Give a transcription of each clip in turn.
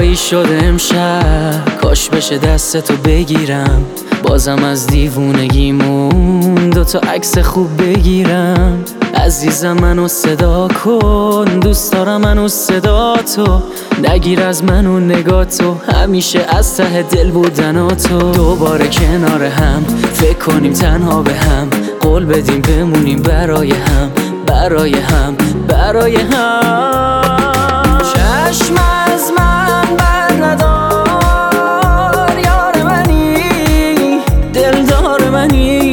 ای شده امشب، کاش بشه دستتو بگیرم، بازم از دیوونگیمون دوتا عکس خوب بگیرم. عزیزم منو صدا کن، دوست دارم منو صدا تو، نگیر از منو نگاه تو، همیشه از ته دل بودناتو. دوباره کنار هم فکر کنیم تنها به هم، قول بدیم بمونیم برای هم، برای هم، برای هم. چشم از من بر ندار، یار منی، دلدار منی،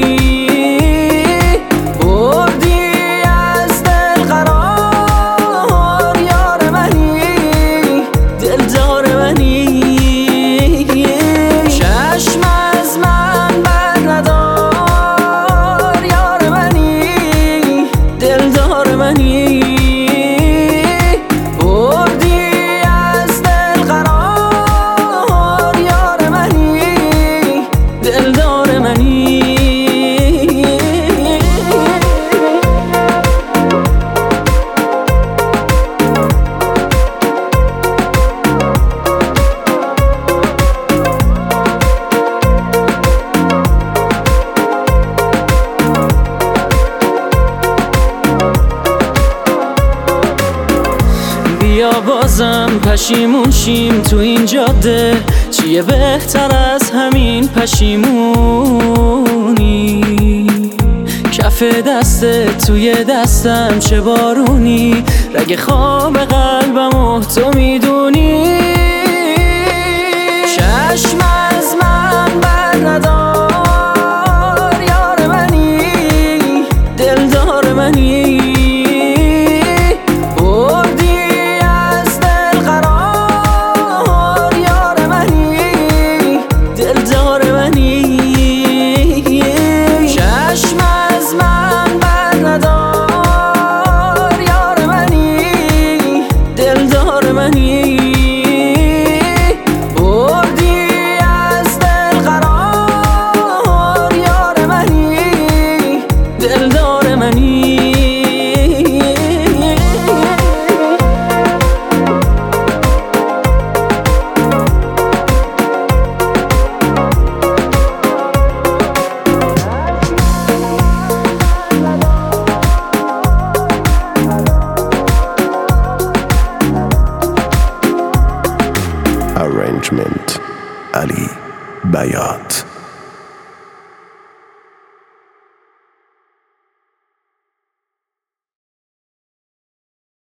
بردی از دل قرار، یار منی، دلدار منی. چشم از من بر ندار، یار منی، دلدار منی، یا بازم پشیمون شیم تو این جاده، چیه بهتر از همین پشیمونی؟ کف دستت توی دستم چه بارونی، رگ خواب قلبمو تو میدونی. چشم از من بر ندار، یار منی، دلدار منی، Arrangement Ali Bayat.